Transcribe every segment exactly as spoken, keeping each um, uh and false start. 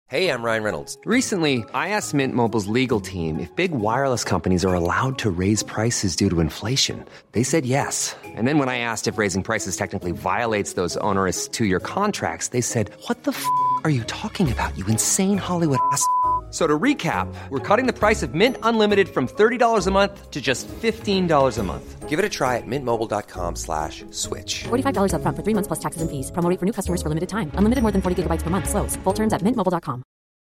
Hey, I'm Ryan Reynolds. Recently, I asked Mint Mobile's legal team if big wireless companies are allowed to raise prices due to inflation. They said yes. And then when I asked if raising prices technically violates those onerous two-year contracts, they said, what the f*** are you talking about, you insane Hollywood ass f- So to recap, we're cutting the price of Mint Unlimited from thirty dollars a month to just fifteen dollars a month. Give it a try at mintmobile.com slash switch. forty-five dollars up front for three months plus taxes and fees. Promo rate for new customers for limited time. Unlimited more than forty gigabytes per month. Slows full terms at mint mobile dot com.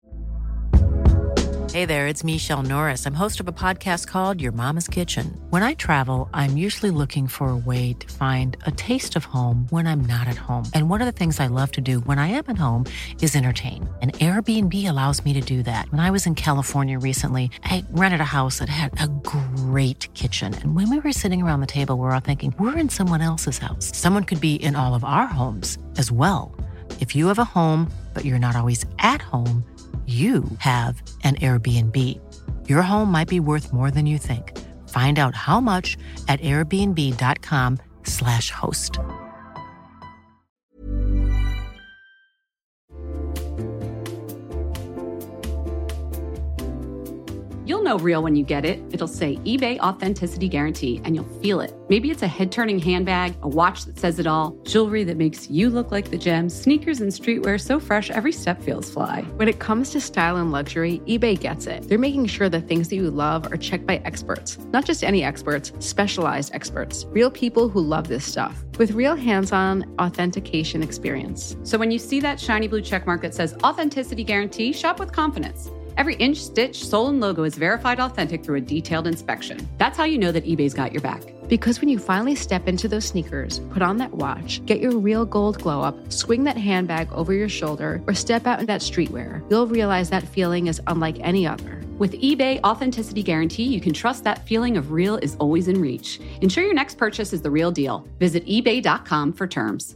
Hey there, it's Michelle Norris. I'm host of a podcast called Your Mama's Kitchen. When I travel, I'm usually looking for a way to find a taste of home when I'm not at home. And one of the things I love to do when I am at home is entertain. And Airbnb allows me to do that. When I was in California recently, I rented a house that had a great kitchen. And when we were sitting around the table, we were all thinking, we're in someone else's house. Someone could be in all of our homes as well. If you have a home, but you're not always at home, you have an Airbnb. Your home might be worth more than you think. Find out how much at airbnb.com slash host. You'll know real when you get it. It'll say eBay Authenticity Guarantee, and you'll feel it. Maybe it's a head-turning handbag, a watch that says it all, jewelry that makes you look like the gems, sneakers and streetwear so fresh every step feels fly. When it comes to style and luxury, eBay gets it. They're making sure the things that you love are checked by experts. Not just any experts, specialized experts. Real people who love this stuff. With real hands-on authentication experience. So when you see that shiny blue checkmark that says Authenticity Guarantee, shop with confidence. Every inch, stitch, sole, and logo is verified authentic through a detailed inspection. That's how you know that eBay's got your back. Because when you finally step into those sneakers, put on that watch, get your real gold glow up, swing that handbag over your shoulder, or step out in that streetwear, you'll realize that feeling is unlike any other. With eBay Authenticity Guarantee, you can trust that feeling of real is always in reach. Ensure your next purchase is the real deal. Visit ebay dot com for terms.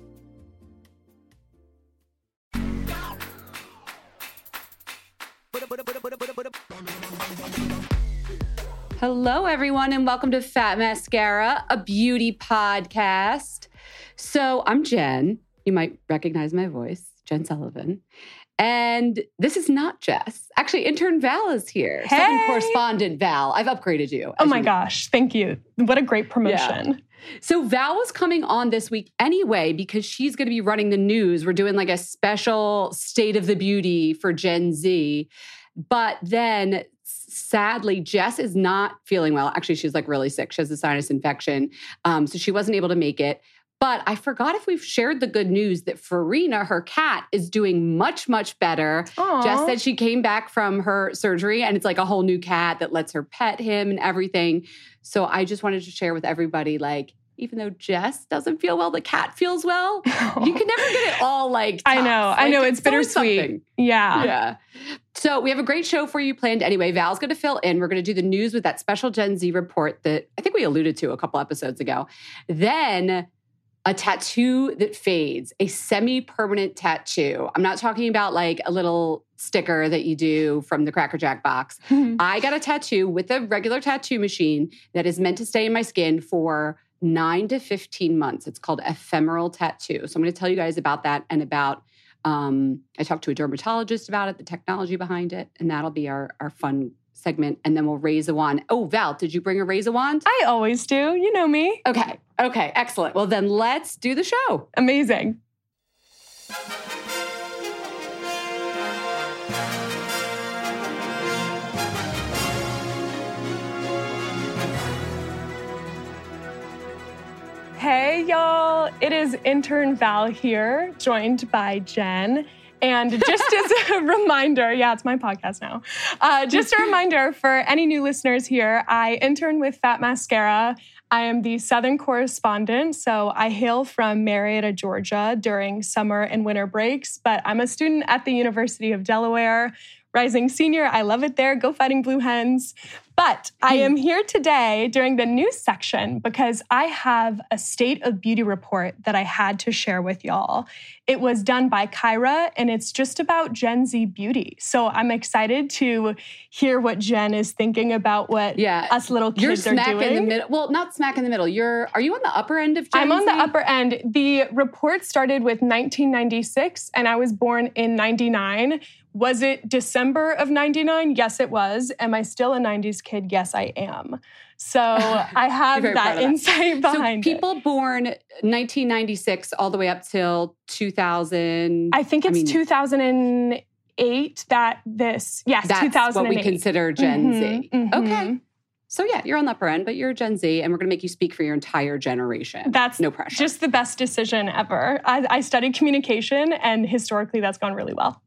Hello, everyone, and welcome to Fat Mascara, a beauty podcast. So I'm Jen. You might recognize my voice, Jen Sullivan. And this is not Jess. Actually, intern Val is here. Hey. Southern correspondent Val. I've upgraded you. Oh my you gosh, thank you. What a great promotion. Yeah. So Val was coming on this week anyway because she's going to be running the news. We're doing like a special State of the Beauty for Gen Z. But then sadly, Jess is not feeling well. Actually, she's like really sick. She has a sinus infection. Um, so she wasn't able to make it. But I forgot if we've shared the good news that Farina, her cat, is doing much, much better. Aww. Jess said she came back from her surgery and it's like a whole new cat that lets her pet him and everything. So I just wanted to share with everybody, like, even though Jess doesn't feel well, the cat feels well. Oh. You can never get it all like tops. I know. Like, I know. It's, it's bittersweet. Yeah. Yeah. So we have a great show for you planned anyway. Val's going to fill in. We're going to do the news with that special Gen Z report that I think we alluded to a couple episodes ago. Then a tattoo that fades, a semi-permanent tattoo. I'm not talking about like a little sticker that you do from the Cracker Jack box. I got a tattoo with a regular tattoo machine that is meant to stay in my skin for nine to fifteen months. It's called ephemeral tattoo. So I'm going to tell you guys about that and about, um, I talked to a dermatologist about it, the technology behind it, and that'll be our, our fun segment. And then we'll raise a wand. Oh, Val, did you bring a raise a wand? I always do. You know me. Okay. Okay. Excellent. Well, then let's do the show. Amazing. Hey, y'all. It is intern Val here, joined by Jen. And just as a reminder, yeah, it's my podcast now. Uh, just a reminder for any new listeners here, I intern with Fat Mascara. I am the Southern correspondent, so I hail from Marietta, Georgia during summer and winter breaks, but I'm a student at the University of Delaware, rising senior. I love it there. Go Fighting Blue Hens. But I am here today during the news section because I have a State of Beauty report that I had to share with y'all. It was done by Kyra, and it's just about Gen Z beauty. So I'm excited to hear what Jen is thinking about what yeah. us little kids You're are smack doing. in the middle. Well, not smack in the middle. You're are you on the upper end of Gen I'm on Z? the upper end. The report started with nineteen ninety-six, and I was born in ninety-nine, Was it December of ninety-nine? Yes, it was. Am I still a nineties kid? Yes, I am. So I have that, that insight behind so people it. born nineteen ninety-six all the way up till two thousand. I think it's I mean, two thousand eight that this, yes, that's two thousand eight. What we consider Gen mm-hmm, Z. Mm-hmm. Okay. So yeah, you're on the upper end, but you're Gen Z, and we're going to make you speak for your entire generation. That's no pressure. Just the best decision ever. I, I studied communication, and historically, that's gone really well.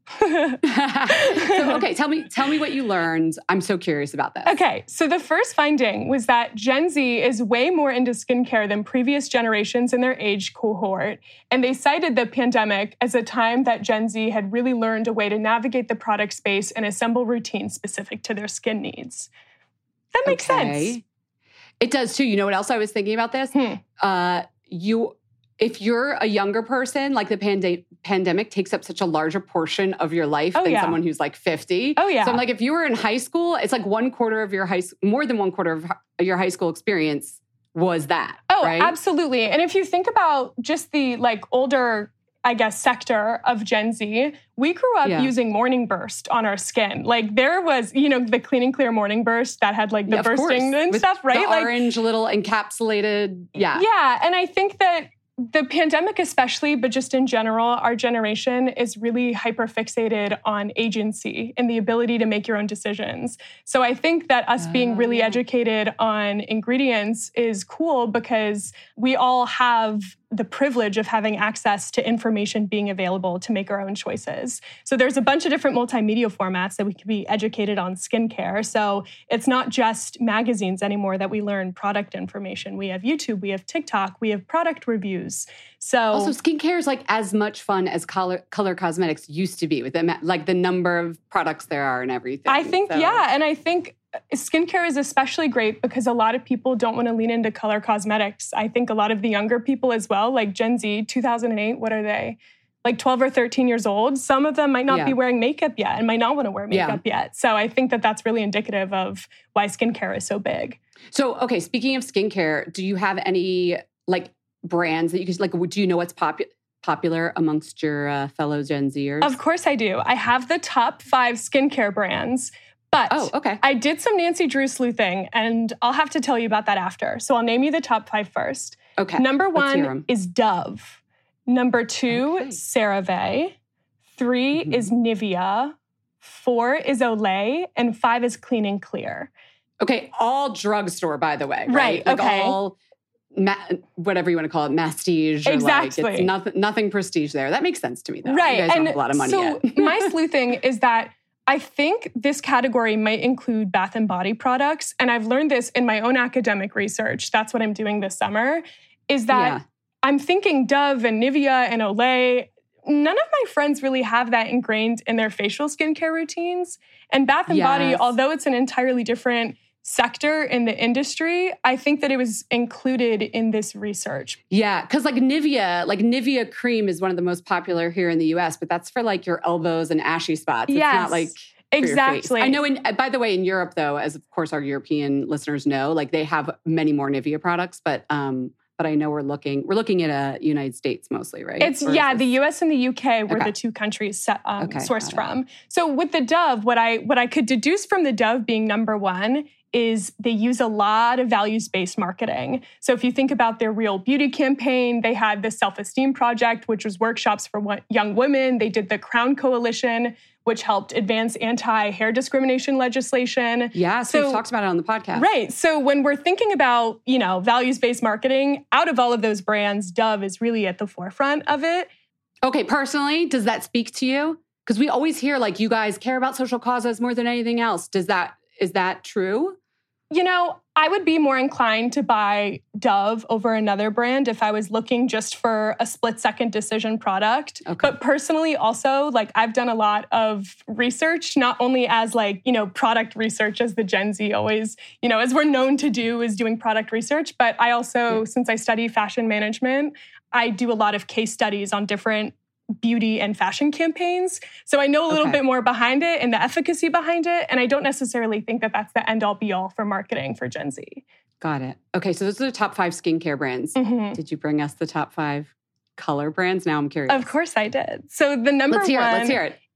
So, okay, tell me, tell me what you learned. I'm so curious about this. Okay, so the first finding was that Gen Z is way more into skincare than previous generations in their age cohort, and they cited the pandemic as a time that Gen Z had really learned a way to navigate the product space and assemble routines specific to their skin needs. That makes okay. sense. It does too. You know what else I was thinking about this? Hmm. Uh, you, if you're a younger person, like the pande- pandemic takes up such a larger portion of your life oh, than yeah. someone who's like fifty. Oh yeah. So I'm like, if you were in high school, it's like one quarter of your high, more than one quarter of your high school experience was that. Oh, right? Absolutely. And if you think about just the like older, I guess, sector of Gen Z, we grew up yeah. using Morning Burst on our skin. Like there was, you know, the Clean and Clear Morning Burst that had like the yeah, bursting and With stuff, right? The like orange little encapsulated, yeah. Yeah, and I think that the pandemic especially, but just in general, our generation is really hyper-fixated on agency and the ability to make your own decisions. So I think that us oh, being really yeah. educated on ingredients is cool because we all have the privilege of having access to information being available to make our own choices. So there's a bunch of different multimedia formats that we can be educated on skincare. So it's not just magazines anymore that we learn product information. We have YouTube, we have TikTok, we have product reviews. So also skincare is like as much fun as color color cosmetics used to be with the, like the number of products there are and everything. I think, so. yeah. And I think skincare is especially great because a lot of people don't want to lean into color cosmetics. I think a lot of the younger people as well, like Gen Z, two thousand eight, what are they? Like twelve or thirteen years old. Some of them might not yeah. be wearing makeup yet and might not want to wear makeup yeah. yet. So I think that that's really indicative of why skincare is so big. So, okay, speaking of skincare, do you have any like brands that you could, like, do you know what's popular? popular amongst your uh, fellow Gen Zers? Of course I do. I have the top five skincare brands. But oh, okay. I did some Nancy Drew sleuthing, and I'll have to tell you about that after. So I'll name you the top five first. Okay. Number one is Dove. Number two, okay. CeraVe. Three mm-hmm. is Nivea. Four is Olay. And five is Clean and Clear. Okay, all drugstore, by the way. Right, right like okay. all, ma- whatever you want to call it, mastige. Exactly. Or like, it's nothing, nothing prestige there. That makes sense to me, though. Right. You guys and don't have a lot of money so yet. my sleuthing is that I think this category might include bath and body products. And I've learned this in my own academic research. That's what I'm doing this summer, is that yeah. I'm thinking Dove and Nivea and Olay. None of my friends really have that ingrained in their facial skincare routines. And bath and yes. body, although it's an entirely different sector in the industry, I think that it was included in this research. Yeah, because like Nivea, like Nivea cream is one of the most popular here in the U S, but that's for like your elbows and ashy spots. It's yes, not like exactly. I know. In, by the way, in Europe though, as of course our European listeners know, like they have many more Nivea products, but um, but I know we're looking we're looking at uh, United States mostly, right? It's yeah, the U S and the U K were okay. the two countries set, um, okay, sourced from. So with the Dove, what I what I could deduce from the Dove being number one is they use a lot of values-based marketing. So if you think about their Real Beauty campaign, they had the Self-Esteem Project, which was workshops for young women. They did the Crown Coalition, which helped advance anti-hair discrimination legislation. Yeah, so, so we've talked about it on the podcast. Right. So when we're thinking about, you know, values-based marketing, out of all of those brands, Dove is really at the forefront of it. Okay, personally, does that speak to you? Because we always hear like you guys care about social causes more than anything else. Does that is that true? You know, I would be more inclined to buy Dove over another brand if I was looking just for a split-second decision product. Okay. But personally, also, like I've done a lot of research, not only as like, you know, product research as the Gen Z always, you know, as we're known to do is doing product research. But I also, yeah. since I study fashion management, I do a lot of case studies on different beauty and fashion campaigns. So I know a little okay. bit more behind it and the efficacy behind it. And I don't necessarily think that that's the end all be all for marketing for Gen Z. Got it. Okay. So those are the top five skincare brands. Mm-hmm. Did you bring us the top five color brands? Now I'm curious. Of course I did. So the number Let's hear one it. Let's hear it.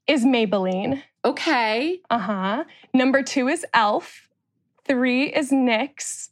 is Maybelline. Okay. Uh-huh. Number two is e l f. Three is NYX.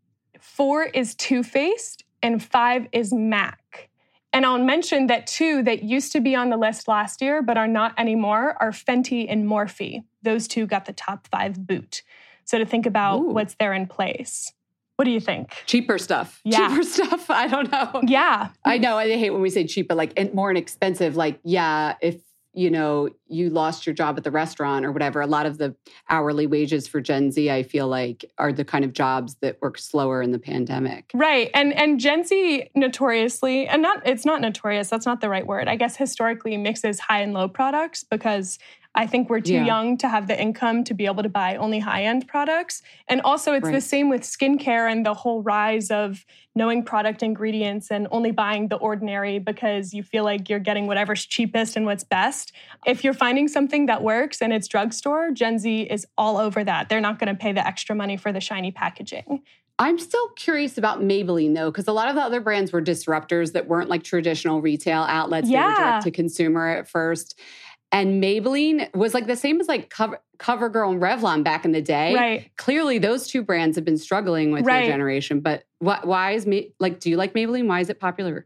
Four is Too Faced. And five is MAC. And I'll mention that two that used to be on the list last year but are not anymore are Fenty and Morphe. Those two got the top five boot. So to think about Ooh. what's there in place. What do you think? Cheaper stuff. Yeah. Cheaper stuff. I don't know. Yeah. I know. I hate when we say cheap, but like more inexpensive. Like, yeah, if, you know, you lost your job at the restaurant or whatever, a lot of the hourly wages for Gen Z, I feel like, are the kind of jobs that work slower in the pandemic. Right. And and Gen Z notoriously, and not it's not notorious, that's not the right word. I guess historically mixes high and low products because I think we're too yeah. young to have the income to be able to buy only high-end products. And also it's right. the same with skincare and the whole rise of knowing product ingredients and only buying the ordinary because you feel like you're getting whatever's cheapest and what's best. If you're finding something that works and it's drugstore, Gen Z is all over that. They're not going to pay the extra money for the shiny packaging. I'm still curious about Maybelline, though, because a lot of the other brands were disruptors that weren't like traditional retail outlets. Yeah. They were direct to consumer at first. And Maybelline was like the same as like Cover, CoverGirl and Revlon back in the day. Right. Clearly, those two brands have been struggling with right. your generation. But wh- why is, Ma- like, do you like Maybelline? Why is it popular?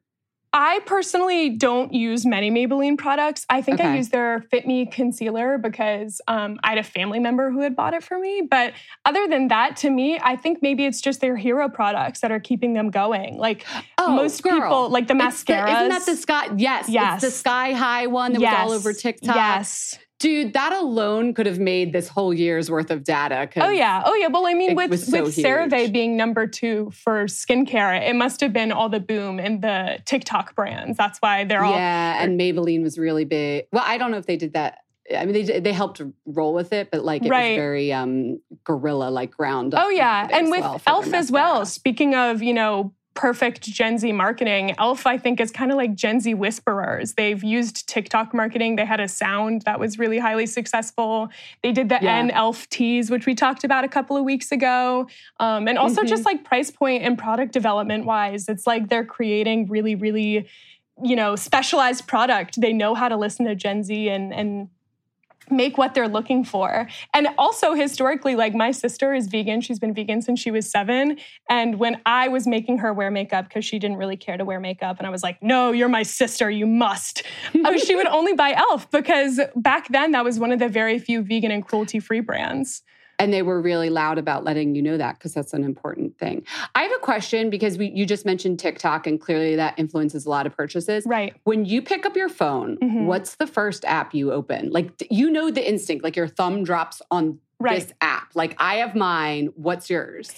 I personally don't use many Maybelline products. I think okay. I use their Fit Me concealer because um, I had a family member who had bought it for me. But other than that, to me, I think maybe it's just their hero products that are keeping them going. Like oh, most girl. people, like the it's mascaras. The, isn't that the Sky? Yes, yes. It's the Sky High one that yes. was all over TikTok. Yes. Dude, that alone could have made this whole year's worth of data. Oh, yeah. Oh, yeah. Well, I mean, with, so with CeraVe being number two for skincare, it must have been all the boom in the TikTok brands. That's why they're all... Yeah, and Maybelline was really big. Well, I don't know if they did that. I mean, they they helped roll with it, but like it right. was very um, guerrilla, like ground up. Oh, yeah. And with well e l f as well, speaking of, you know, perfect Gen Z marketing, e l f, I think, is kind of like Gen Z whisperers. They've used TikTok marketing. They had a sound that was really highly successful. They did the yeah. N E L F teas, which we talked about a couple of weeks ago. Um, and also mm-hmm. just like price point and product development wise, it's like they're creating really, really, you know, specialized product. They know how to listen to Gen Z and and make what they're looking for. And also historically, like my sister is vegan. She's been vegan since she was seven. And when I was making her wear makeup, because she didn't really care to wear makeup, and I was like, no, you're my sister, you must. I mean, she would only buy e l f because back then that was one of the very few vegan and cruelty-free brands. And they were really loud about letting you know that because that's an important thing. I have a question because we, you just mentioned TikTok and clearly that influences a lot of purchases. Right. When you pick up your phone, mm-hmm. what's the first app you open? Like, you know the instinct, like your thumb drops on right. this app. Like, I have mine. What's yours?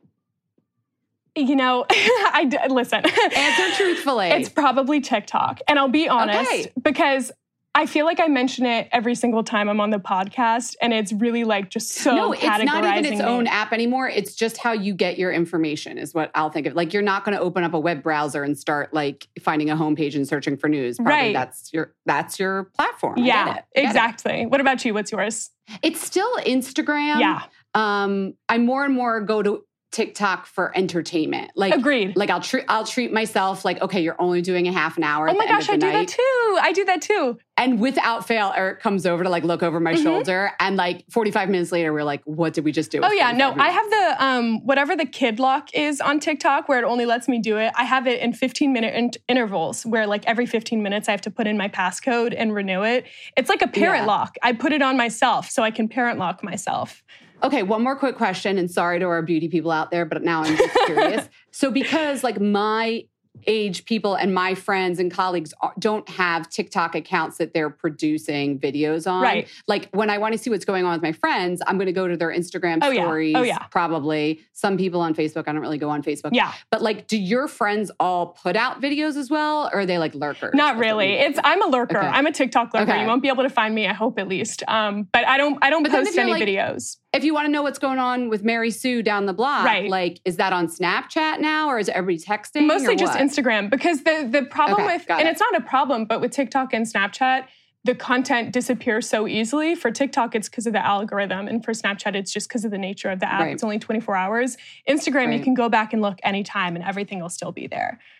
You know, I listen. Answer truthfully. It's probably TikTok. And I'll be honest, okay. because I feel like I mention it every single time I'm on the podcast, and it's really like just so no, it's not even its me. own app anymore. It's just how you get your information is what I'll think of. Like, you're not going to open up a web browser and start like finding a homepage and searching for news. Probably right. that's your that's your platform. I yeah, get it. I get exactly. It. What about you? What's yours? It's still Instagram. Yeah. Um, I more and more go to TikTok for entertainment. Like, agreed. Like I'll treat I'll treat myself like, okay, you're only doing a half an hour. Oh at my the end gosh, of the I do night. that too. I do that too. And without fail, Eric comes over to like look over my mm-hmm. shoulder, and like forty-five minutes later, we're like, what did we just do? Oh yeah, no, minutes? I have the um whatever the kid lock is on TikTok where it only lets me do it. I have it in fifteen minute in- intervals where like every fifteen minutes I have to put in my passcode and renew it. It's like a parent yeah. lock. I put it on myself so I can parent lock myself. Okay, one more quick question, and sorry to our beauty people out there, but now I'm just curious. So because like my age people and my friends and colleagues don't have TikTok accounts that they're producing videos on. Right. Like when I want to see what's going on with my friends, I'm going to go to their Instagram oh, stories. Yeah. Oh, yeah. Probably. Some people on Facebook, I don't really go on Facebook. Yeah. But like, do your friends all put out videos as well? Or are they like lurkers? Not really. It's I'm a lurker. Okay. I'm a TikTok lurker. Okay. You won't be able to find me, I hope at least. Um, but I don't I don't but post any like, videos. If you want to know what's going on with Mary Sue down the block, right. like, is that on Snapchat now, or is everybody texting? Mostly just what? Instagram, because the the problem okay, with, and it. it's not a problem, but with TikTok and Snapchat, the content disappears so easily. For TikTok, it's because of the algorithm, and for Snapchat, it's just because of the nature of the app. Right. It's only twenty-four hours. Instagram, right. you can go back and look anytime, and everything will still be there.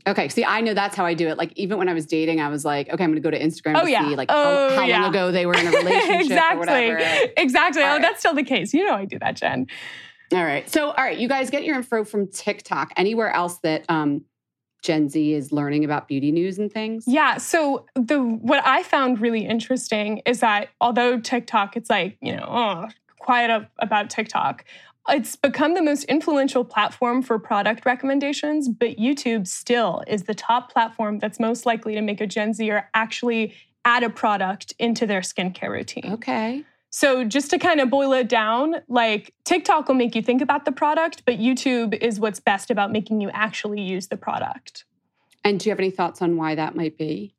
Okay. See, I know that's how I do it. Like, even when I was dating, I was like, okay, I'm going to go to Instagram oh, to yeah. see like oh, how, how yeah. long ago they were in a relationship exactly. or whatever. Exactly. All Oh, right. that's still the case. You know I do that, Jen. All right. So, all right, you guys get your info from TikTok. Anywhere else that um, Gen Z is learning about beauty news and things? Yeah. So the what I found really interesting is that although TikTok, it's like, you know, oh, quiet up about TikTok. It's become the most influential platform for product recommendations, but YouTube still is the top platform that's most likely to make a Gen Zer actually add a product into their skincare routine. Okay. So just to kind of boil it down, like TikTok will make you think about the product, but YouTube is what's best about making you actually use the product. And do you have any thoughts on why that might be?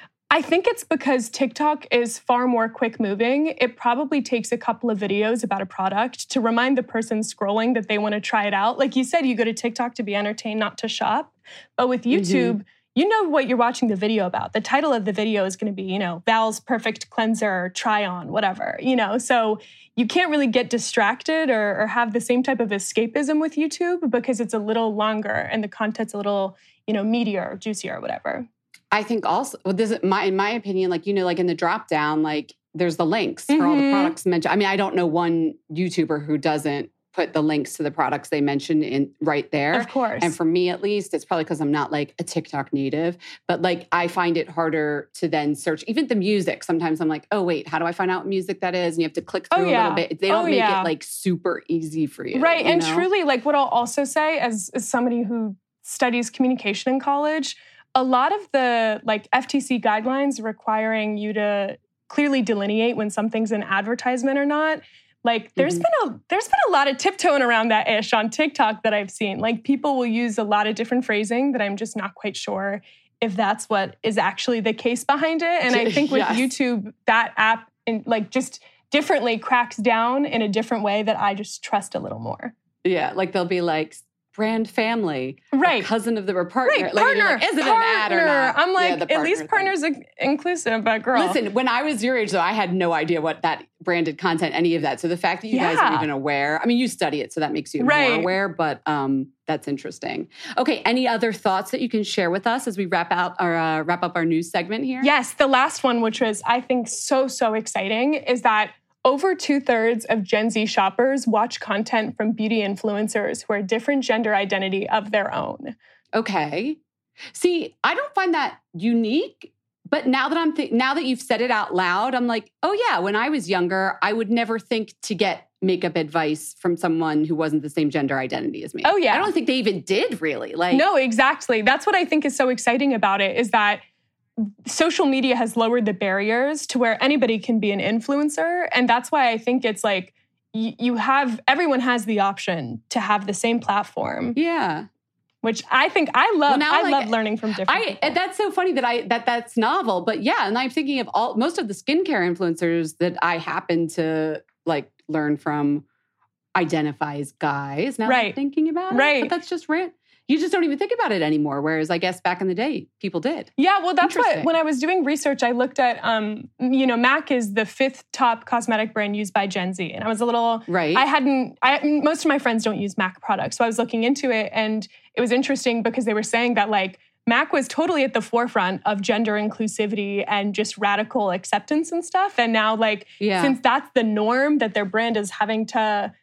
I think it's because TikTok is far more quick moving. It probably takes a couple of videos about a product to remind the person scrolling that they want to try it out. Like you said, you go to TikTok to be entertained, not to shop. But with YouTube, mm-hmm. you know what you're watching the video about. The title of the video is going to be, you know, Val's Perfect Cleanser, try on, whatever, you know. So you can't really get distracted or, or have the same type of escapism with YouTube because it's a little longer and the content's a little, you know, meatier, juicier, whatever. I think also, well, this is my, in my opinion, like, you know, like in the drop down, like there's the links mm-hmm. for all the products mentioned. I mean, I don't know one YouTuber who doesn't put the links to the products they mentioned in right there. Of course. And for me, at least, it's probably because I'm not like a TikTok native, but like I find it harder to then search even the music. Sometimes I'm like, oh, wait, how do I find out what music that is? And you have to click through oh, yeah. a little bit. They don't oh, make yeah. it like super easy for you. Right. You and know? truly, like what I'll also say as, as somebody who studies communication in college, a lot of the like F T C guidelines requiring you to clearly delineate when something's an advertisement or not. Like there's mm-hmm. been a there's been a lot of tiptoeing around that ish on TikTok that I've seen. Like people will use a lot of different phrasing that I'm just not quite sure if that's what is actually the case behind it. And I think with yes. YouTube, that app in, like just differently cracks down in a different way that I just trust a little more. Yeah, like they'll be like brand family, right? Cousin of the partner, right? Like, partner, like, is it partner. an ad or not? I'm like, yeah, at least partner's thing. inclusive, but girl. Listen, when I was your age, though, I had no idea what that branded content, any of that. So the fact that you yeah. guys are even aware, I mean, you study it, so that makes you right. more aware. But um, that's interesting. Okay, any other thoughts that you can share with us as we wrap out our uh, wrap up our news segment here? Yes, the last one, which was I think so so exciting, is that over two-thirds of Gen Z shoppers watch content from beauty influencers who are different gender identity of their own. Okay. See, I don't find that unique, but now that I'm th- now that you've said it out loud, I'm like, oh yeah, when I was younger, I would never think to get makeup advice from someone who wasn't the same gender identity as me. Oh yeah. I don't think they even did really. Like No, exactly. That's what I think is so exciting about it is that social media has lowered the barriers to where anybody can be an influencer. And that's why I think it's like y- you have, everyone has the option to have the same platform. Yeah. Which I think I love. Well, now, I like, love learning from different I, people. That's so funny that I that that's novel. But yeah, and I'm thinking of all most of the skincare influencers that I happen to like learn from identify as guys. Now right. that I'm thinking about it. Right. But that's just rant. You just don't even think about it anymore. Whereas I guess back in the day, people did. Yeah, well, that's what, when I was doing research, I looked at, um, you know, MAC is the fifth top cosmetic brand used by Gen Z. And I was a little, right. I hadn't, I, most of my friends don't use MAC products. So I was looking into it and it was interesting because they were saying that like MAC was totally at the forefront of gender inclusivity and just radical acceptance and stuff. And now like, yeah. since that's the norm that their brand is having to,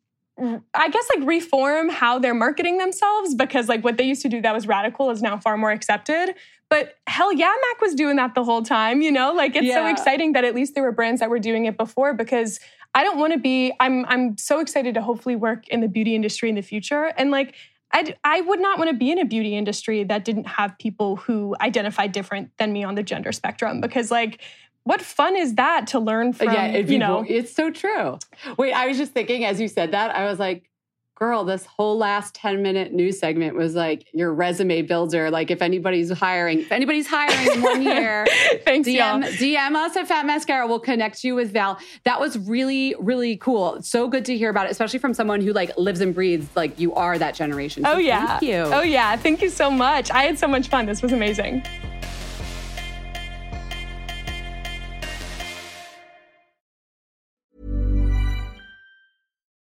I guess like reform how they're marketing themselves because like what they used to do that was radical is now far more accepted. But hell yeah, MAC was doing that the whole time, you know? Like it's yeah. so exciting that at least there were brands that were doing it before because I don't want to be, I'm I'm so excited to hopefully work in the beauty industry in the future. And like, I I would not want to be in a beauty industry that didn't have people who identify different than me on the gender spectrum because like, what fun is that to learn from, yeah, you know? It's so true. Wait, I was just thinking as you said that, I was like, girl, this whole last ten minute news segment was like your resume builder. Like if anybody's hiring, if anybody's hiring in one year, Thanks, D M, y'all. D M us at Fat Mascara. We'll connect you with Val. That was really, really cool. So good to hear about it, especially from someone who like lives and breathes like you are that generation. So oh, yeah. Thank you. Oh, yeah. Thank you so much. I had so much fun. This was amazing.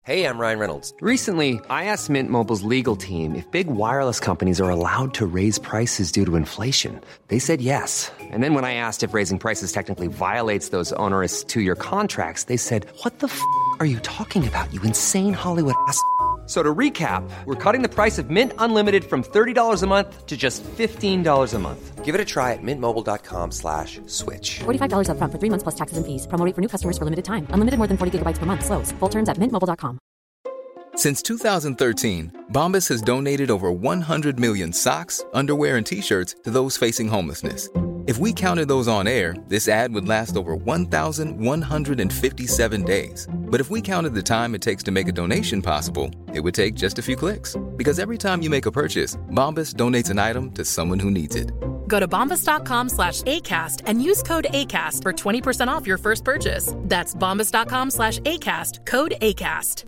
Hey, I'm Ryan Reynolds. Recently, I asked Mint Mobile's legal team if big wireless companies are allowed to raise prices due to inflation. They said yes. And then when I asked if raising prices technically violates those onerous two-year contracts, they said, "What the f*** are you talking about, you insane Hollywood ass f- So to recap, we're cutting the price of Mint Unlimited from thirty dollars a month to just fifteen dollars a month. Give it a try at mintmobile.com slash switch. forty-five dollars up front for three months plus taxes and fees. Promo rate for new customers for limited time. Unlimited more than forty gigabytes per month. Slows full terms at mint mobile dot com. Since two thousand thirteen, Bombas has donated over one hundred million socks, underwear, and T-shirts to those facing homelessness. If we counted those on air, this ad would last over one thousand one hundred fifty-seven days. But if we counted the time it takes to make a donation possible, it would take just a few clicks. Because every time you make a purchase, Bombas donates an item to someone who needs it. Go to bombas.com slash ACAST and use code ACAST for twenty percent off your first purchase. That's bombas.com slash ACAST, code ACAST.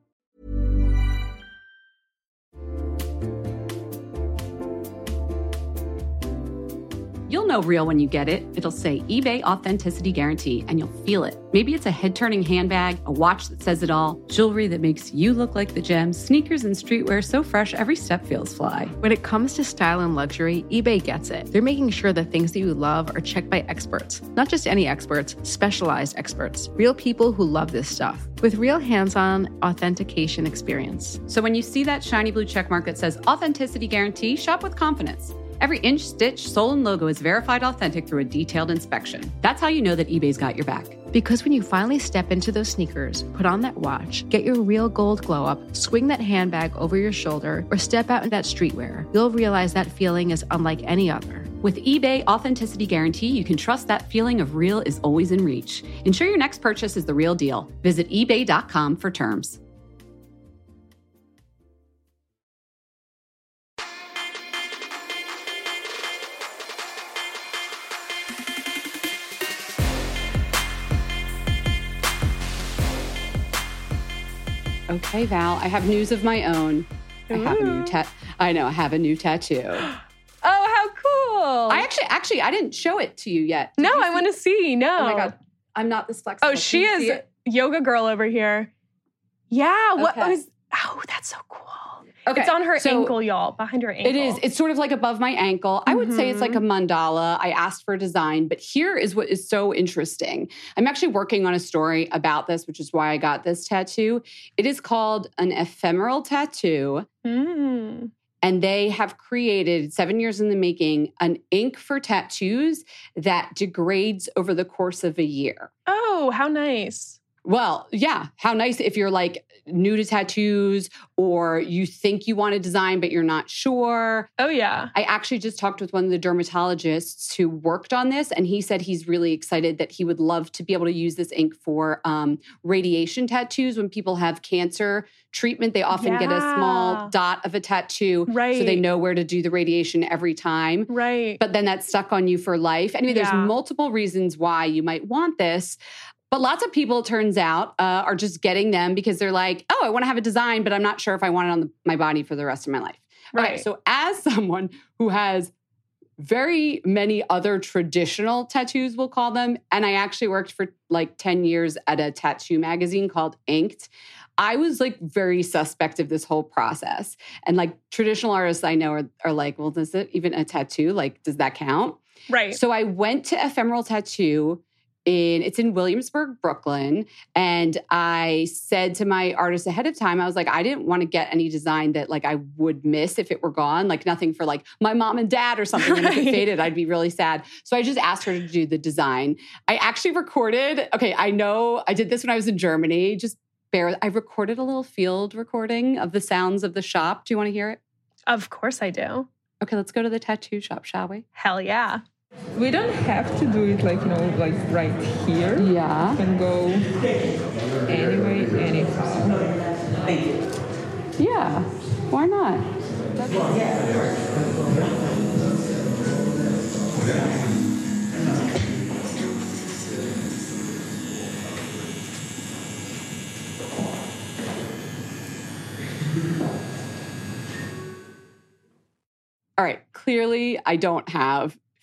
You'll know real when you get it. It'll say eBay Authenticity Guarantee, and you'll feel it. Maybe it's a head-turning handbag, a watch that says it all, jewelry that makes you look like the gem, sneakers and streetwear so fresh every step feels fly. When it comes to style and luxury, eBay gets it. They're making sure the things that you love are checked by experts. Not just any experts, specialized experts. Real people who love this stuff. With real hands-on authentication experience. So when you see that shiny blue checkmark that says Authenticity Guarantee, shop with confidence. Every inch, stitch, sole, and logo is verified authentic through a detailed inspection. That's how you know that eBay's got your back. Because when you finally step into those sneakers, put on that watch, get your real gold glow up, swing that handbag over your shoulder, or step out in that streetwear, you'll realize that feeling is unlike any other. With eBay Authenticity Guarantee, you can trust that feeling of real is always in reach. Ensure your next purchase is the real deal. Visit ebay dot com for terms. Okay, Val, I have news of my own. I have a new tat. I know, I have a new tattoo. Oh, how cool. I actually, actually, I didn't show it to you yet. Did no, you I want to see. No. Oh my God. I'm not this flexible. Oh, she Can you see is it? yoga girl over here. Yeah. What Okay. was, oh, that's so cool. Okay, It's on her so ankle, y'all, behind her ankle. It is. It's sort of like above my ankle. I would say it's like a mandala. I asked for a design, but here is what is so interesting. I'm actually working on a story about this, which is why I got this tattoo. It is called an ephemeral tattoo. Mm. And they have created, seven years in the making, an ink for tattoos that degrades over the course of a year. Oh, how nice. Well, yeah. How nice if you're like new to tattoos or you think you want to design, but you're not sure. Oh, yeah. I actually just talked with one of the dermatologists who worked on this, and he said he's really excited that he would love to be able to use this ink for um, radiation tattoos. When people have cancer treatment, they often get a Yeah. small dot of a tattoo Right. so they know where to do the radiation every time. Right. But then that's stuck on you for life. Anyway, there's Yeah. multiple reasons why you might want this. But lots of people, it turns out, uh, are just getting them because they're like, oh, I want to have a design, but I'm not sure if I want it on the, my body for the rest of my life. Right. Okay, so as someone who has very many other traditional tattoos, we'll call them, and I actually worked for like ten years at a tattoo magazine called Inked, I was like very suspect of this whole process. And like traditional artists I know are, are like, well, does it even a tattoo? Like, does that count? Right. So I went to Ephemeral Tattoo. In, it's in Williamsburg, Brooklyn. And I said to my artist ahead of time, I was like, I didn't want to get any design that like I would miss if it were gone, like nothing for like my mom and dad or something. And if it faded, I'd be really sad. So I just asked her to do the design. I actually recorded, okay, I know I did this when I was in Germany. Just bear with, I recorded a little field recording of the sounds of the shop. Do you want to hear it? Of course I do. Okay, let's go to the tattoo shop, shall we? Hell yeah. We don't have to do it like, you know, like right here. Yeah. You can go anyway, anyhow. Yeah, why not? All right, clearly I don't have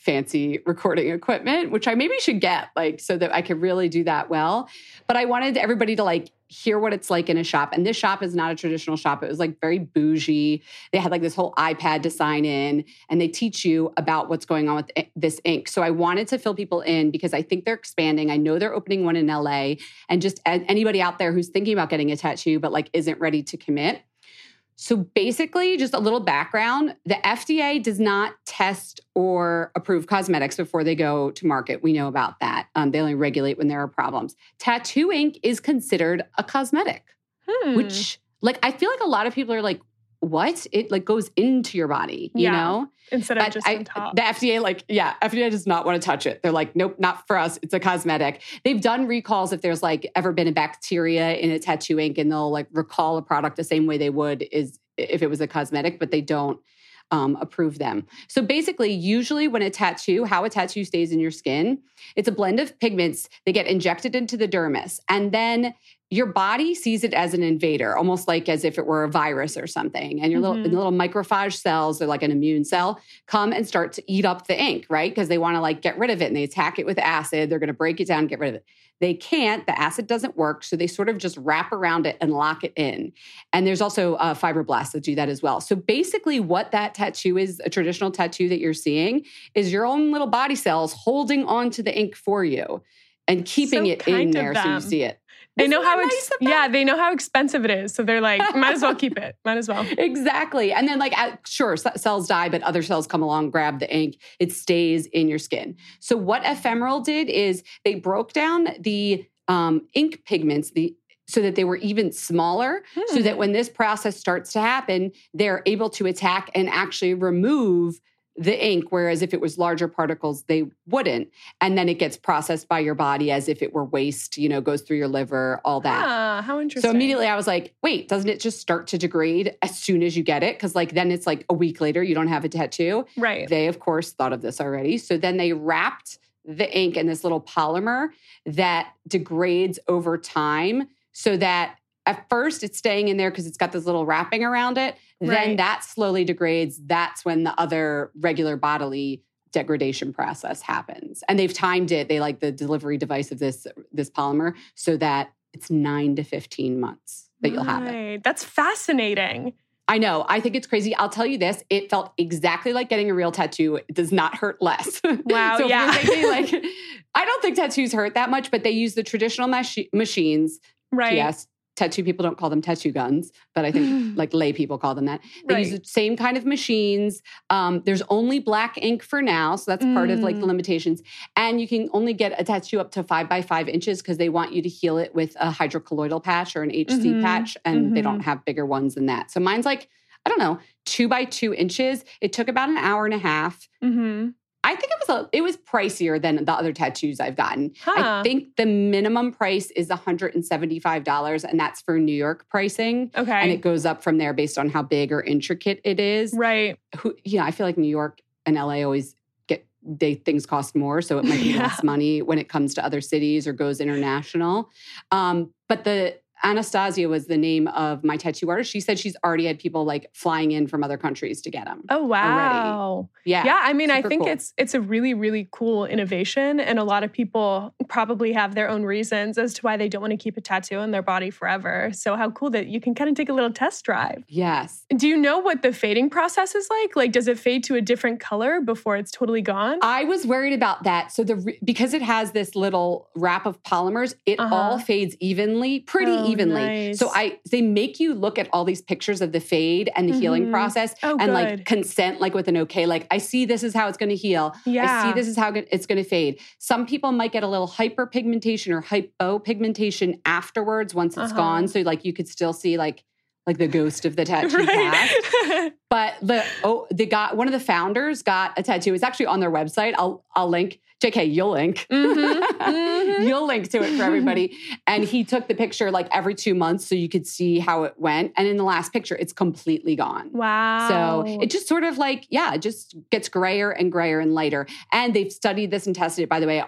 fancy recording equipment, which I maybe should get, like, so that I could really do that well. But I wanted everybody to like hear what it's like in a shop. And this shop is not a traditional shop. It was like very bougie. They had like this whole iPad to sign in, and they teach you about what's going on with this ink. So I wanted to fill people in because I think they're expanding. I know they're opening one in L A, and just anybody out there who's thinking about getting a tattoo, but like isn't ready to commit. So basically, just a little background, the F D A does not test or approve cosmetics before they go to market. We know about that. Um, they only regulate when there are problems. Tattoo ink is considered a cosmetic, hmm. which like I feel like a lot of people are like, what? It like goes into your body, you yeah. know? Instead of but just I, on top. The F D A, like, yeah, F D A does not want to touch it. They're like, nope, not for us. It's a cosmetic. They've done recalls if there's like ever been a bacteria in a tattoo ink, and they'll like recall a product the same way they would is if it was a cosmetic, but they don't um, approve them. So basically, usually when a tattoo, how a tattoo stays in your skin, it's a blend of pigments. They get injected into the dermis, and then your body sees it as an invader, almost like as if it were a virus or something. And your mm-hmm. little, little microphage cells, they're like an immune cell, come and start to eat up the ink, right? Because they want to like get rid of it, and they attack it with acid. They're going to break it down and get rid of it. They can't. The acid doesn't work. So they sort of just wrap around it and lock it in. And there's also uh, fibroblasts that do that as well. So basically what that tattoo is, a traditional tattoo that you're seeing, is your own little body cells holding on to the ink for you and keeping so it in there so you see it. They Isn't know how nice ex- yeah, they know how expensive it is. So they're like, might as well keep it. Might as well. Exactly. And then like, at, sure, cells die, but other cells come along, grab the ink. It stays in your skin. So what Ephemeral did is they broke down the um, ink pigments, the so that they were even smaller, hmm. so that when this process starts to happen, they're able to attack and actually remove the ink, whereas if it was larger particles, they wouldn't. And then it gets processed by your body as if it were waste, you know, goes through your liver, all that. Ah, how interesting. So immediately I was like, wait, doesn't it just start to degrade as soon as you get it? Because like then it's like a week later, you don't have a tattoo. Right. They, of course, thought of this already. So then they wrapped the ink in this little polymer that degrades over time so that at first it's staying in there because it's got this little wrapping around it. Right. Then that slowly degrades. That's when the other regular bodily degradation process happens. And they've timed it. They like the delivery device of this, this polymer so that it's nine to fifteen months that you'll have it. That's fascinating. I know. I think it's crazy. I'll tell you this. It felt exactly like getting a real tattoo. It does not hurt less. Wow. So yeah. Thinking, like, I don't think tattoos hurt that much, but they use the traditional machi- machines. Right. Yes. Tattoo people don't call them tattoo guns, but I think like lay people call them that. They Right. use the same kind of machines. Um, there's only black ink for now, so that's part mm. of like the limitations. And you can only get a tattoo up to five by five inches because they want you to heal it with a hydrocolloidal patch or an H C mm-hmm. patch, and mm-hmm. they don't have bigger ones than that. So mine's like, I don't know, two by two inches. It took about an hour and a half. Mm-hmm. I think it was a, it was pricier than the other tattoos I've gotten. Huh. I think the minimum price is one hundred seventy-five dollars, and that's for New York pricing. Okay. And it goes up from there based on how big or intricate it is. Right. Who, yeah, I feel like New York and L A always get, they things cost more, so it might be Yeah. less money when it comes to other cities or goes international. Um, but the Anastasia was the name of my tattoo artist. She said she's already had people like flying in from other countries to get them. Oh, wow. Already. Yeah. Yeah. I mean, I Super think cool. it's it's a really, really cool innovation. And a lot of people probably have their own reasons as to why they don't want to keep a tattoo on their body forever. So how cool that you can kind of take a little test drive. Yes. Do you know what the fading process is like? Like, does it fade to a different color before it's totally gone? I was worried about that. So the because it has this little wrap of polymers, it Uh-huh. all fades evenly, pretty Oh, evenly. nice. So I they make you look at all these pictures of the fade and the Mhm. healing process Oh, and good. like consent like with an okay. Like I see this is how it's going to heal. Yeah. I see this is how it's going to fade. Some people might get a little hyperpigmentation or hypopigmentation afterwards once it's Uh-huh. gone. So like you could still see like like the ghost of the tattoo past. Right. But the oh the guy one of the founders got a tattoo. It's actually on their website. I'll I'll link. J K, you'll link. Mhm, mhm. You'll link to it for everybody. And he took the picture like every two months so you could see how it went. And in the last picture, it's completely gone. Wow. So it just sort of like, yeah, it just gets grayer and grayer and lighter. And they've studied this and tested it, by the way, on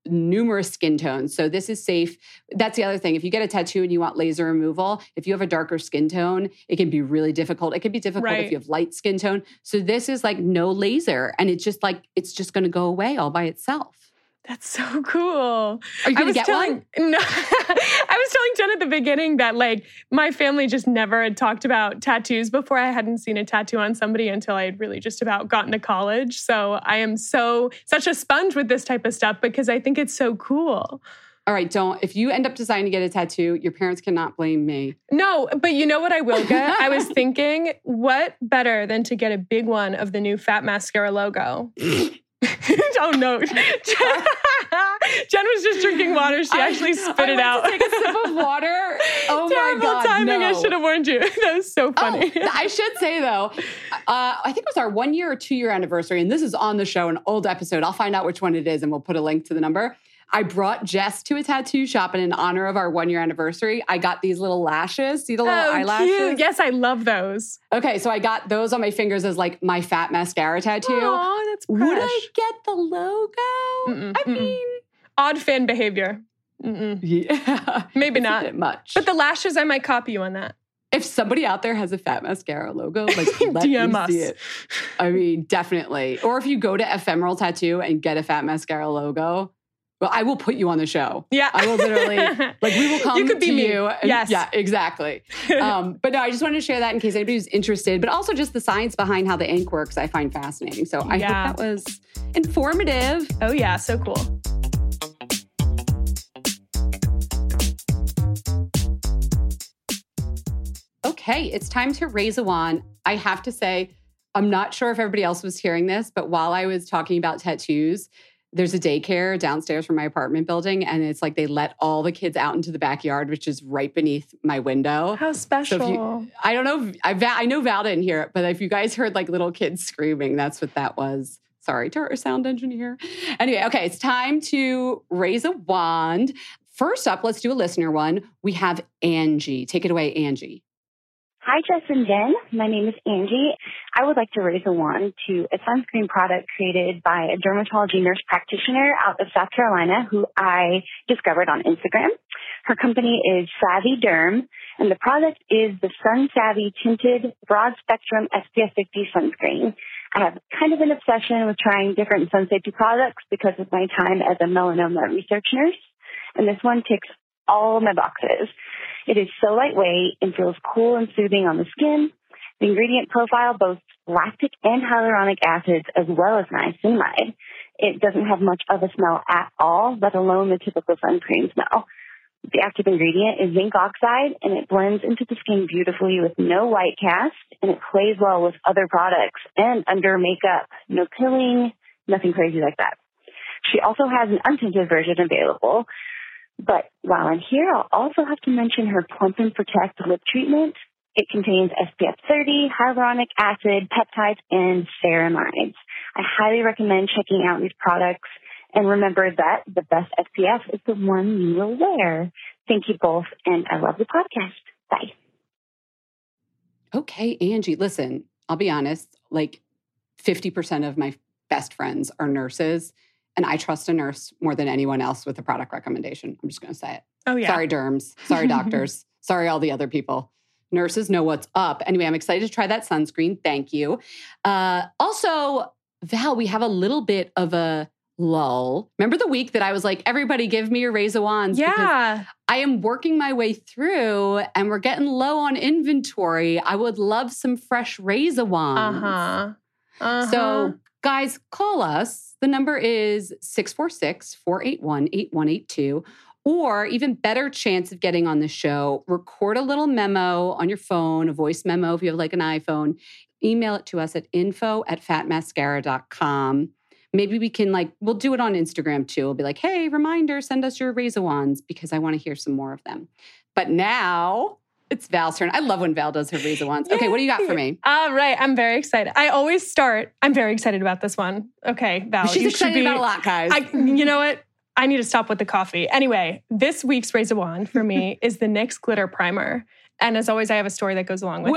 numerous skin tones. So this is safe. That's the other thing. If you get a tattoo and you want laser removal, if you have a darker skin tone, it can be really difficult. It can be difficult Right. if you have light skin tone. So this is like no laser. And it's just like, it's just going to go away all by itself. That's so cool. Are you I going to was get telling, one? No, I was telling Jen at the beginning that like my family just never had talked about tattoos before. I hadn't seen a tattoo on somebody until I had really just about gotten to college. So I am so, such a sponge with this type of stuff because I think it's so cool. All right, don't. If you end up deciding to get a tattoo, your parents cannot blame me. No, but you know what I will get? I was thinking, what better than to get a big one of the new Fat Mascara logo? Oh no. Jen, Jen was just drinking water. She actually I, spit I it out. To take a sip of water. Oh Terrible my God. timing. No. I should have warned you. That was so funny. Oh, I should say though, uh, I think it was our one year or two year anniversary, and this is on the show, an old episode. I'll find out which one it is and we'll put a link to the number. I brought Jess to a tattoo shop, and in honor of our one-year anniversary, I got these little lashes. See the little oh, eyelashes? Cute. Yes, I love those. Okay, so I got those on my fingers as like my fat mascara tattoo. Oh, that's fresh. Would I get the logo? Mm-mm, I mm-mm. mean... Odd fan behavior. Mm-mm. Yeah. Maybe It's a not. bit much. But the lashes, I might copy you on that. If somebody out there has a fat mascara logo, like let D M me us. see it. I mean, definitely. Or if you go to Ephemeral Tattoo and get a fat mascara logo, well, I will put you on the show. Yeah. I will literally, like we will come You could be to me. you. And, Yes. Yeah, exactly. um, but no, I just wanted to share that in case anybody's interested, but also just the science behind how the ink works I find fascinating. So I Yeah. hope that was informative. Oh yeah, so cool. Okay, it's time to raise a wand. I have to say, I'm not sure if everybody else was hearing this, but while I was talking about tattoos, there's a daycare downstairs from my apartment building, and it's like they let all the kids out into the backyard, which is right beneath my window. How special. So if you, I don't know, if, I, Va- I know Val didn't hear it, but if you guys heard like little kids screaming, that's what that was. Sorry to our sound engineer. Anyway, okay, it's time to raise a wand. First up, let's do a listener one. We have Angie. Take it away, Angie. Hi, Jess and Jen. My name is Angie. I would like to raise a wand to a sunscreen product created by a dermatology nurse practitioner out of South Carolina who I discovered on Instagram. Her company is Savvy Derm, and the product is the Sun Savvy Tinted Broad Spectrum S P F fifty Sunscreen. I have kind of an obsession with trying different sun safety products because of my time as a melanoma research nurse, and this one ticks all my boxes. It is so lightweight and feels cool and soothing on the skin. The ingredient profile boasts lactic and hyaluronic acids as well as niacinamide. It doesn't have much of a smell at all, let alone the typical sunscreen smell. The active ingredient is zinc oxide, and it blends into the skin beautifully with no white cast, and it plays well with other products and under makeup. No pilling, nothing crazy like that. She also has an untinted version available. But while I'm here, I'll also have to mention her Plump and Protect lip treatment. It contains S P F thirty, hyaluronic acid, peptides, and ceramides. I highly recommend checking out these products. And remember that the best S P F is the one you will wear. Thank you both, and I love the podcast. Bye. Okay, Angie, listen, I'll be honest, like fifty percent of my best friends are nurses. And I trust a nurse more than anyone else with a product recommendation. I'm just going to say it. Oh, yeah. Sorry, derms. Sorry, doctors. Sorry, all the other people. Nurses know what's up. Anyway, I'm excited to try that sunscreen. Thank you. Uh, also, Val, we have a little bit of a lull. Remember the week that I was like, everybody give me your Raise a Wands? Yeah. I am working my way through and we're getting low on inventory. I would love some fresh Raise a Wands. Uh-huh. Uh-huh. So guys, call us. The number is six four six, four eight one, eight one eight two. Or even better chance of getting on the show, record a little memo on your phone, a voice memo if you have like an iPhone. Email it to us at info at fat mascara dot com. Maybe we can like, we'll do it on Instagram too. We'll be like, hey, reminder, send us your Raise a Wands because I want to hear some more of them. But now it's Val's turn. I love when Val does her Raise a Wands. Okay, what do you got for me? All right, I'm very excited. I always start, I'm very excited about this one. Okay, Val. She's you excited should be, about a lot, guys. I, you know what? I need to stop with the coffee. Anyway, this week's Raise a Wand for me is the NYX Glitter Primer. And as always, I have a story that goes along with What? it.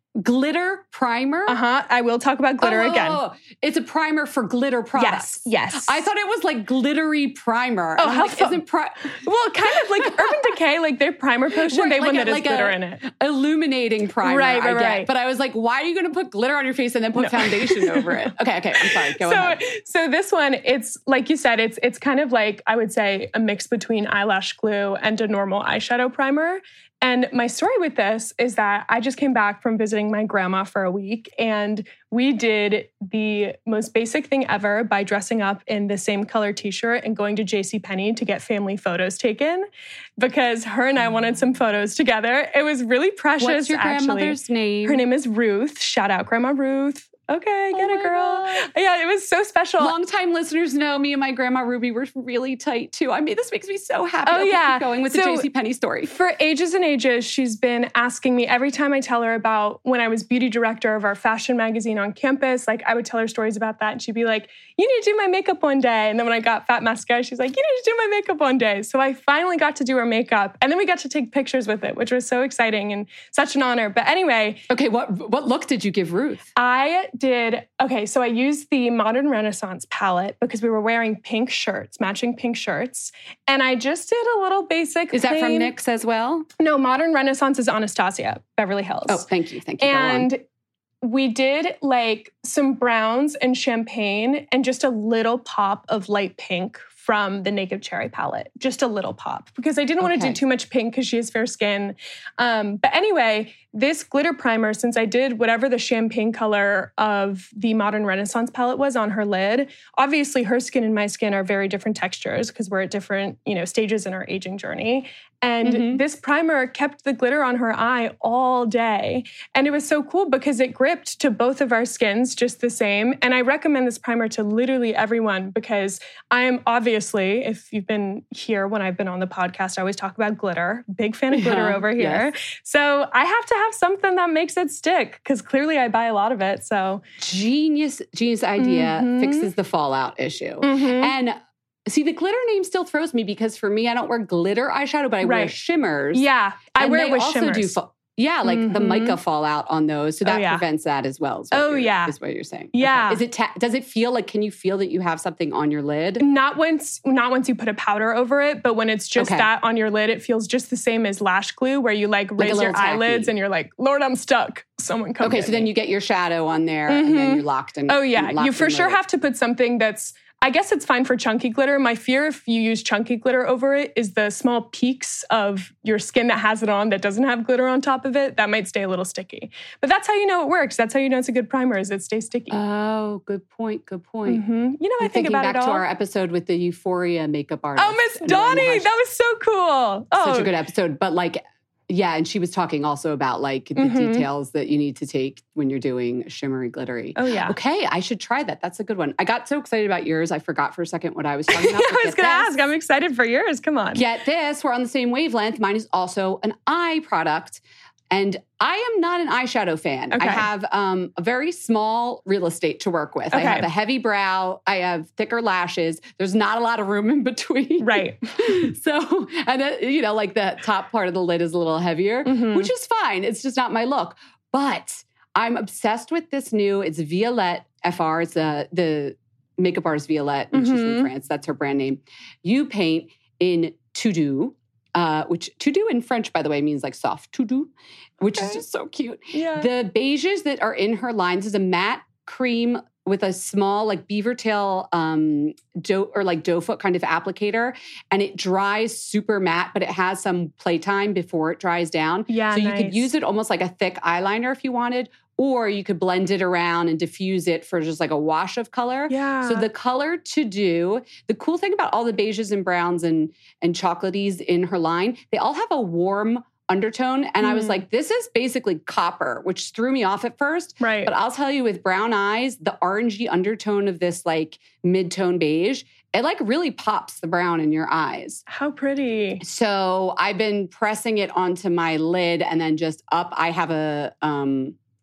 glitter primer? Uh-huh. I will talk about glitter oh, again. Oh, it's a primer for glitter products. Yes, yes. I thought it was like glittery primer. Oh, and I'm how like, fun. isn't pri- Well, kind of like Urban Decay, like their primer potion, Right, they have like one a- that has like glitter a in it. Illuminating primer, Right, right, I get. right. But I was like, why are you going to put glitter on your face and then put No. foundation over it? Okay, okay, I'm sorry. Go so, ahead. so this one, it's like you said, it's it's kind of like, I would say, a mix between eyelash glue and a normal eyeshadow primer. And my story with this is that I just came back from visiting my grandma for a week, and we did the most basic thing ever by dressing up in the same color t-shirt and going to JCPenney to get family photos taken because her and I wanted some photos together. It was really precious. What's your actually. grandmother's name? Her name is Ruth. Shout out Grandma Ruth. Okay, get Oh it, my girl. God. Yeah, it was so special. Longtime listeners know me and my grandma Ruby were really tight too. I mean, this makes me so happy. Oh, Okay, yeah. keep going with So- the JCPenney story. For ages and ages, she's been asking me every time I tell her about when I was beauty director of our fashion magazine on campus, like I would tell her stories about that. And she'd be like, you need to do my makeup one day. And then when I got Fat Mascara, she's like, you need to do my makeup one day. So I finally got to do her makeup. And then we got to take pictures with it, which was so exciting and such an honor. But anyway. Okay, what what look did you give Ruth? I did, okay, so I used the Modern Renaissance palette because we were wearing pink shirts, matching pink shirts. And I just did a little basic Is that from plain- NYX as well? No, Modern Renaissance is Anastasia, Beverly Hills. Oh, thank you, thank you. Go on. And we did like some browns and champagne and just a little pop of light pink from the Naked Cherry palette. Just a little pop because I didn't want to Okay. do too much pink because she has fair skin. Um, but anyway, this glitter primer, since I did whatever the champagne color of the Modern Renaissance palette was on her lid, obviously her skin and my skin are very different textures because we're at different, you know, stages in our aging journey. And Mhm. this primer kept the glitter on her eye all day. And it was so cool because it gripped to both of our skins just the same. And I recommend this primer to literally everyone because I am obviously, if you've been here when I've been on the podcast, I always talk about glitter. Big fan of glitter Yeah, over here. yes. So I have to have something that makes it stick because clearly I buy a lot of it. So Genius, genius idea Mhm. fixes the fallout issue. Mhm. And see, the glitter name still throws me because for me, I don't wear glitter eyeshadow, but I wear Right. shimmers. yeah, I And wear they it with also shimmers. do fa- yeah, like the Mhm. mica fallout on those, so Oh, that yeah. prevents that as well. Is what Oh, you're- yeah. is what you're saying. Yeah. Okay. Is it? Ta- does it feel like? Can you feel that you have something on your lid? Not once, not once you put a powder over it, but when it's just Okay. that on your lid, it feels just the same as lash glue, where you like a raise your little tacky. eyelids and you're like, "Lord, I'm stuck. Someone come." Okay, get so then me." you get your shadow on there, and then Mhm. you're locked in. Oh yeah, locked you for and sure loaded. have to put something that's. I guess it's fine for chunky glitter. My fear if you use chunky glitter over it is the small peaks of your skin that has it on that doesn't have glitter on top of it. That might stay a little sticky. But that's how you know it works. That's how you know it's a good primer is it stays sticky. Oh, good point. Good point. Mhm. You know, I I'm think thinking about back it all. to our episode with the Euphoria makeup artist. Oh, Miss and Lauren Donnie, Hush. that was so cool. Oh, Such a good episode. But like, yeah, and she was talking also about like the Mhm. details that you need to take when you're doing shimmery, glittery. Oh yeah. Okay, I should try that. That's a good one. I got so excited about yours, I forgot for a second what I was talking about. I but was get going to this. ask. I'm excited for yours. Come on. Get this, we're on the same wavelength. Mine is also an eye product. And I am not an eyeshadow fan. Okay. I have um, a very small real estate to work with. I Okay. have a heavy brow. I have thicker lashes. There's not a lot of room in between. Right. So, and then, you know, like the top part of the lid is a little heavier, Mhm. which is fine. It's just not my look. But I'm obsessed with this new, it's Violette F R. It's uh, the makeup artist Violette, and she's Mhm. from France. That's her brand name. You paint in To Do. Uh, which to do in French, by the way, means like soft to do, which is Okay. just so cute. Yeah. The beiges that are in her lines is a matte cream with a small like beaver tail um, doe or like doe foot kind of applicator, and it dries super matte, but it has some playtime before it dries down. Yeah, so you nice. could use it almost like a thick eyeliner if you wanted, or you could blend it around and diffuse it for just like a wash of color. Yeah. So the color To Do, the cool thing about all the beiges and browns and and chocolaties in her line, they all have a warm undertone. And I was Mm. like, this is basically copper, which threw me off at first. Right. But I'll tell you, with brown eyes, the orangey undertone of this like mid-tone beige, it like really pops the brown in your eyes. How pretty. So I've been pressing it onto my lid and then just up. I have a um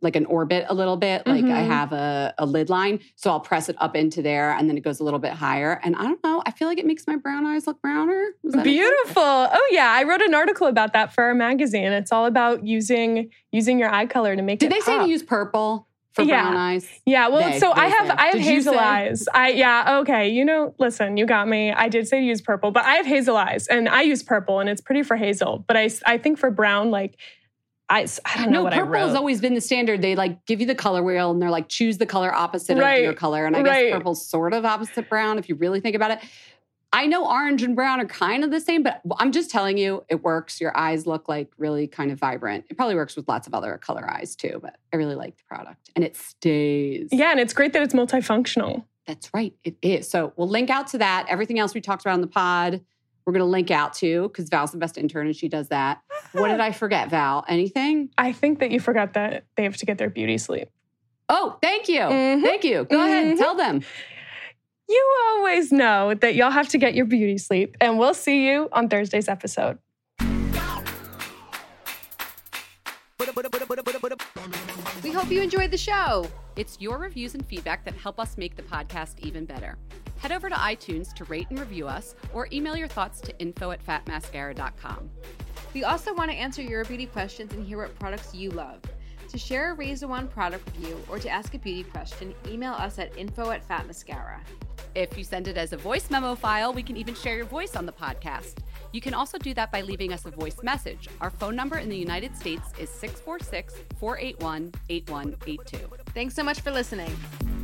like an orbit a little bit. Like Mm-hmm. I have a, a lid line. So I'll press it up into there and then it goes a little bit higher. And I don't know, I feel like it makes my brown eyes look browner. Is that Beautiful. Oh yeah, I wrote an article about that for our magazine. It's all about using using your eye color to make Did it they say pop. to use purple for Yeah. brown eyes? Yeah, well, They- so they I have said. I have Did you hazel say? eyes. I yeah, okay. You know, listen, you got me. I did say to use purple, but I have hazel eyes and I use purple and it's pretty for hazel. But I I think for brown, like I, I don't know No, what purple I wrote. has always been the standard. They like give you the color wheel and they're like, choose the color opposite Right, of your color. And I right. guess purple's sort of opposite brown if you really think about it. I know orange and brown are kind of the same, but I'm just telling you, it works. Your eyes look like really kind of vibrant. It probably works with lots of other color eyes too, but I really like the product and it stays. Yeah, and it's great that it's multifunctional. That's right. It is. So we'll link out to that. Everything else we talked about on the pod, we're going to link out to because Val's the best intern and she does that. What did I forget, Val? Anything? I think that you forgot that they have to get their beauty sleep. Oh, thank you. Mhm. Thank you. Go ahead and Mhm. tell them. You always know that y'all have to get your beauty sleep, and we'll see you on Thursday's episode. We hope you enjoyed the show. It's your reviews and feedback that help us make the podcast even better. Head over to iTunes to rate and review us or email your thoughts to info at fat mascara dot com. We also want to answer your beauty questions and hear what products you love. To share a Razor One product review or to ask a beauty question, email us at info at fat mascara. If you send it as a voice memo file, we can even share your voice on the podcast. You can also do that by leaving us a voice message. Our phone number in the United States is six four six, four eight one, eight one eight two. Thanks so much for listening.